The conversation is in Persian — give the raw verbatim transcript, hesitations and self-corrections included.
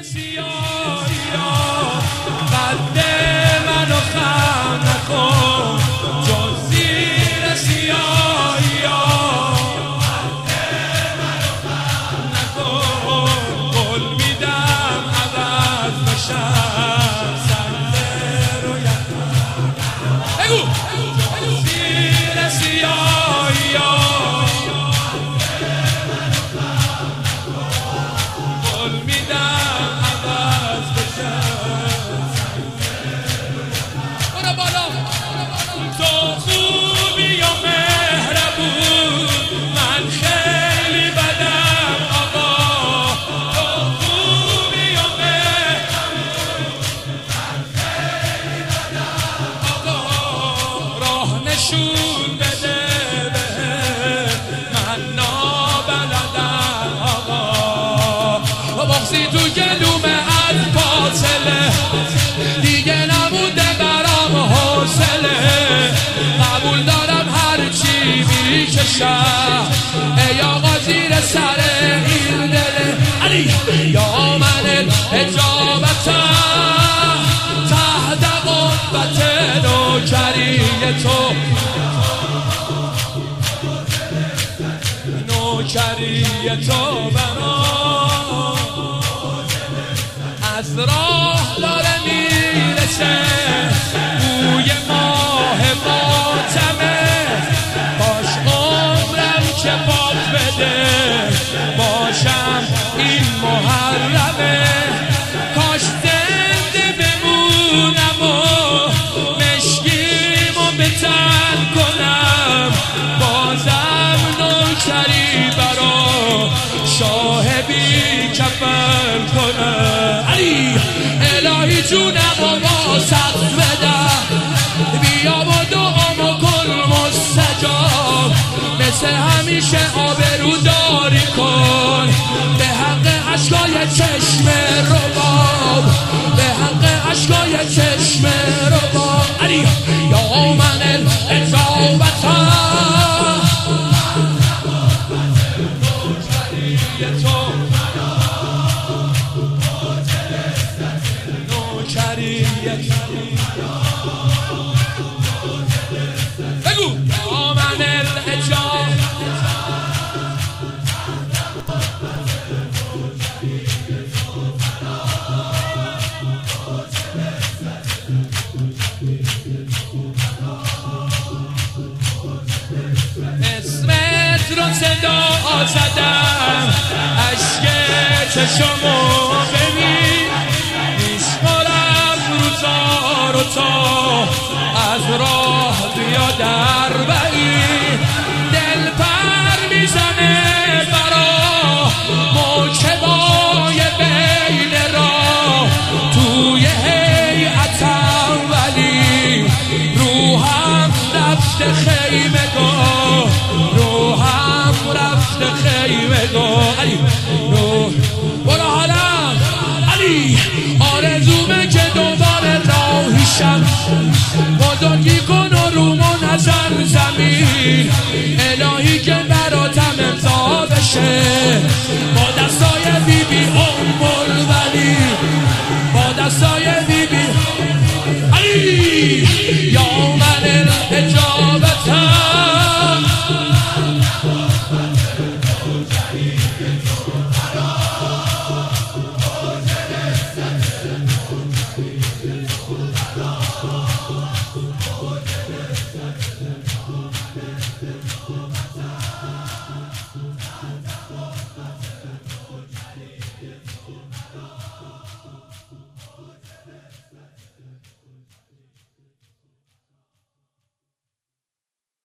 سیاهیا قد منو خم نکن جز زیر سیاهیا قد منو خم نکن قول میدم عوض بشم سنده رو یکم بگو زیر سیاهیا قول میدم عوض بشم برو بالا تو خوبی و مهربون من خیلی بدم آقا تو خوبی و مهربون من خیلی بدم آقا راه نشون بده به من نابلدم آقا بغضی تو گلومه از فاصله دیگه نمونده برام حوصله قبول دارم هرچی میکشم ای آقا زیر سر این دله علی یا من اجابتم تحت قبت نوکری تو نوکری تو برام از راه داره میرسه بوی ماه ماتمه باش عمرم که باد بده باشم این محرمه کاش زنده بمونم و مشکیمو بتن کنم بازم نوکری برا شاه بی کفن کنم علی الهی جونم و واسط بدم بیا و دعامو کن مستجاب مثل همیشه آبرو داری کن به حق عشقای چشم رباب به حق عشقای چشم رباب علی یا من اجابتم بگو یا من الاجاب اسمت رو صدا زدم عشق چشمو ببین میشمارم روزا رو تا از راه بیا در بعید دل پر میزنه برا موکبای بین راه توی هیئتم ولی روحم رفته خیمه گاه روحم رفته خیمه گاه علی روح برو حالم علی آرزومه که دوباره راهیشم بزرگی کن و رومو نزن زمین الهی که براتم امضا بشه با دستای بی بی ام الولی با دستای بی بی علی یا من اجابتم Oh